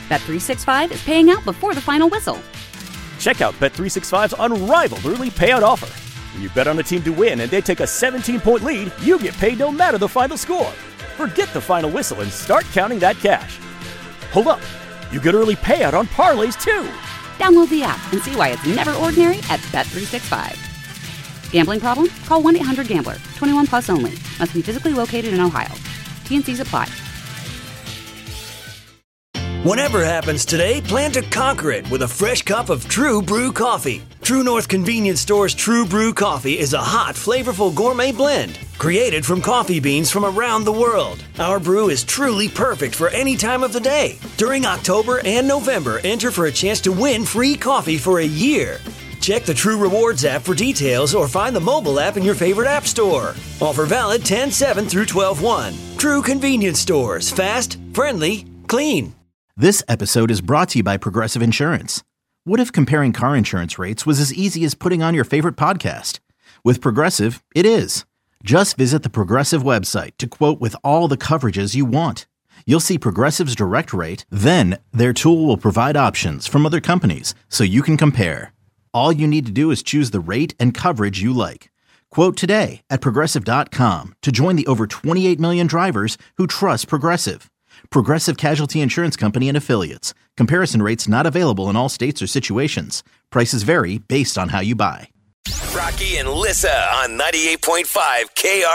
Bet365 is paying out before the final whistle. Check out Bet365's unrivaled early payout offer. When you bet on a team to win and they take a 17-point lead, you get paid no matter the final score. Forget the final whistle and start counting that cash. Hold up. You get early payout on parlays, too. Download the app and see why it's never ordinary at Bet365. Gambling problem? Call 1-800-GAMBLER. 21 plus only. Must be physically located in Ohio. T&Cs apply. Whatever happens today, plan to conquer it with a fresh cup of True Brew coffee. True North Convenience Store's True Brew coffee is a hot, flavorful gourmet blend created from coffee beans from around the world. Our brew is truly perfect for any time of the day. During October and November, enter for a chance to win free coffee for a year. Check the True Rewards app for details or find the mobile app in your favorite app store. Offer valid 10/7 through 12/1. True Convenience Stores. Fast, friendly, clean. This episode is brought to you by Progressive Insurance. What if comparing car insurance rates was as easy as putting on your favorite podcast? With Progressive, it is. Just visit the Progressive website to quote with all the coverages you want. You'll see Progressive's direct rate, then their tool will provide options from other companies so you can compare. All you need to do is choose the rate and coverage you like. Quote today at Progressive.com to join the over 28 million drivers who trust Progressive. Progressive Casualty Insurance Company and Affiliates. Comparison rates not available in all states or situations. Prices vary based on how you buy. Rocky and Lissa on 98.5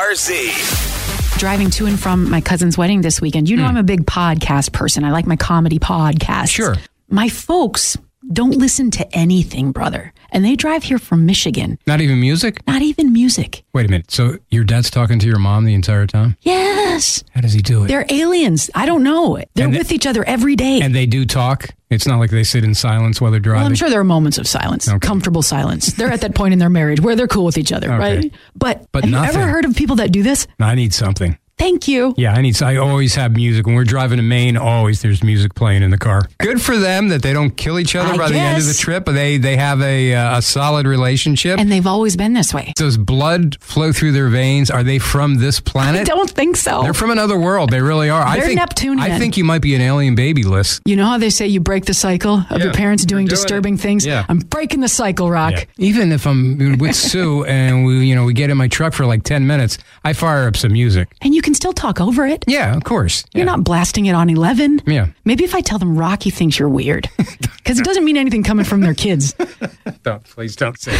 KRZ. Driving to and from my cousin's wedding this weekend. You know, I'm a big podcast person. I like my comedy podcasts. Sure. My folks don't listen to anything, brother. And they drive here from Michigan. Not even music? Not even music. Wait a minute. So your dad's talking to your mom the entire time? Yes. How does he do it? They're aliens. I don't know. They're with each other every day. And they do talk? It's not like they sit in silence while they're driving? Well, I'm sure there are moments of silence. Okay. Comfortable silence. They're at that point in their marriage where they're cool with each other, right? But have you ever heard of people that do this? I need something. Thank you. Yeah, I always have music. When we're driving to Maine, always there's music playing in the car. Good for them that they don't kill each other by the end of the trip. But they have a solid relationship. And they've always been this way. Does blood flow through their veins? Are they from this planet? I don't think so. They're from another world. They really are. They're Neptunian. I think you might be an alien baby, Liz. You know how they say you break the cycle of your parents doing disturbing things? Yeah. I'm breaking the cycle, Rock. Yeah. Even if I'm with Sue and we get in my truck for like 10 minutes, I fire up some music. And you can still talk over it. Yeah, of course. You're not blasting it on 11. Yeah. Maybe if I tell them Rocky thinks you're weird. Because it doesn't mean anything coming from their kids. Please don't say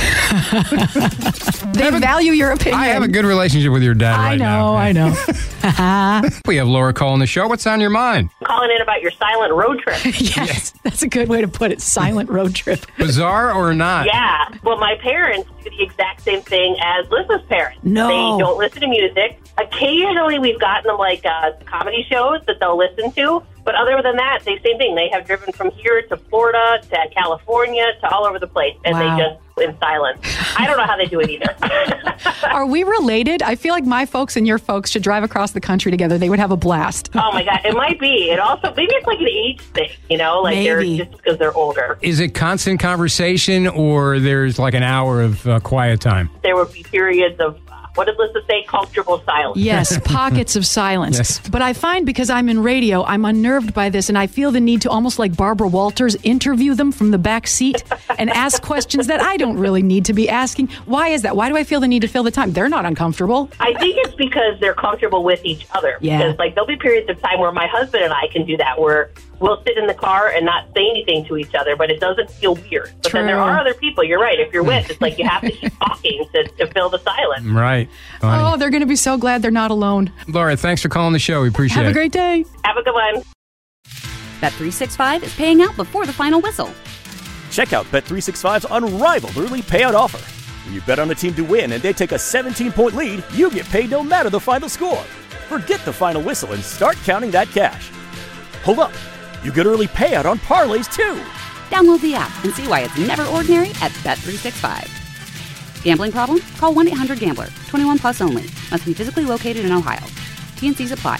that. They value your opinion. I have a good relationship with your dad right now. I know. We have Laura calling the show. What's on your mind? Calling in about your silent road trip. Yes, that's a good way to put it. Silent road trip. Bizarre or not? Yeah. Well, my parents do the exact same thing as Liz's parents. No. They don't listen to music. Occasionally, we've gotten them like comedy shows that they'll listen to. But other than that, same thing. They have driven from here to Florida to California to all over the place. And they just in silence. I don't know how they do it either. Are we related? I feel like my folks and your folks should drive across the country together. They would have a blast. Oh, my God. It might be. It also, maybe it's like an age thing, like maybe. they're just because they're older. Is it constant conversation or there's like an hour of quiet time? There would be periods of, what did Lisa say? Comfortable silence. Yes, pockets of silence. Yes. But I find because I'm in radio, I'm unnerved by this, and I feel the need to almost like Barbara Walters interview them from the back seat and ask questions that I don't really need to be asking. Why is that? Why do I feel the need to fill the time? They're not uncomfortable. I think it's because they're comfortable with each other. Yeah. Because there'll be periods of time where my husband and I can do that, where we'll sit in the car and not say anything to each other, but it doesn't feel weird. But then there are other people, you're right, if you're with, it's like you have to keep talking to fill the silence. Right. Oh, they're going to be so glad they're not alone. Laura, thanks for calling the show. We appreciate it. Have a great day. Have a good one. Bet365 is paying out before the final whistle. Check out Bet365's unrivaled early payout offer. When you bet on a team to win and they take a 17-point lead, you get paid no matter the final score. Forget the final whistle and start counting that cash. Hold up. You get early payout on parlays, too. Download the app and see why it's never ordinary at Bet365. Gambling problem? Call 1-800-GAMBLER. 21 plus only. Must be physically located in Ohio. T&Cs apply.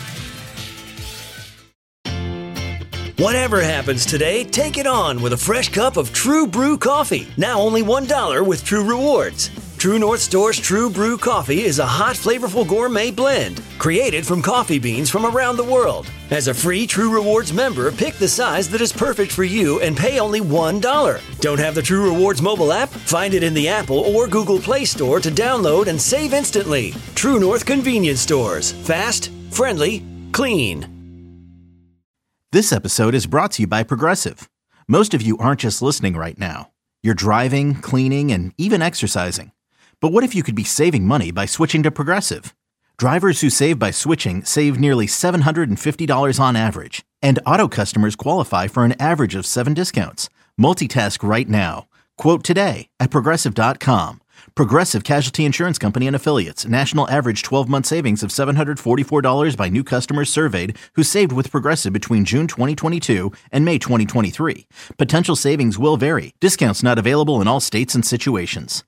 Whatever happens today, take it on with a fresh cup of True Brew coffee. Now only $1 with True Rewards. True North Store's True Brew Coffee is a hot, flavorful gourmet blend created from coffee beans from around the world. As a free True Rewards member, pick the size that is perfect for you and pay only $1. Don't have the True Rewards mobile app? Find it in the Apple or Google Play Store to download and save instantly. True North Convenience Stores. Fast, friendly, clean. This episode is brought to you by Progressive. Most of you aren't just listening right now. You're driving, cleaning, and even exercising. But what if you could be saving money by switching to Progressive? Drivers who save by switching save nearly $750 on average. And auto customers qualify for an average of 7 discounts. Multitask right now. Quote today at Progressive.com. Progressive Casualty Insurance Company and Affiliates. National average 12-month savings of $744 by new customers surveyed who saved with Progressive between June 2022 and May 2023. Potential savings will vary. Discounts not available in all states and situations.